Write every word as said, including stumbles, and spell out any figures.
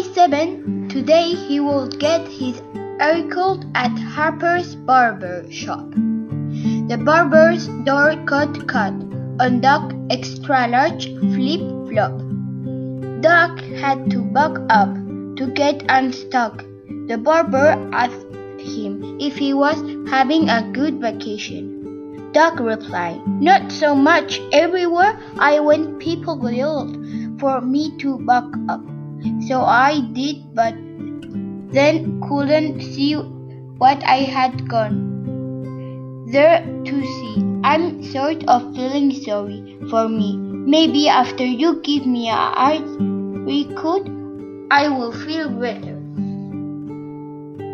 twenty-seven. Today he will get his haircut at Harper's barber shop. The barber's door cut cut on Doc extra large flip flop. Doc had to buck up to get unstuck. The barber asked him if he was having a good vacation. Doc replied, "Not so much. Everywhere I went, people yelled for me to buck up. So I did, but then couldn't see what I had gone there to see. I'm sort of feeling sorry for me. Maybe after you give me a art recruit, I will feel better."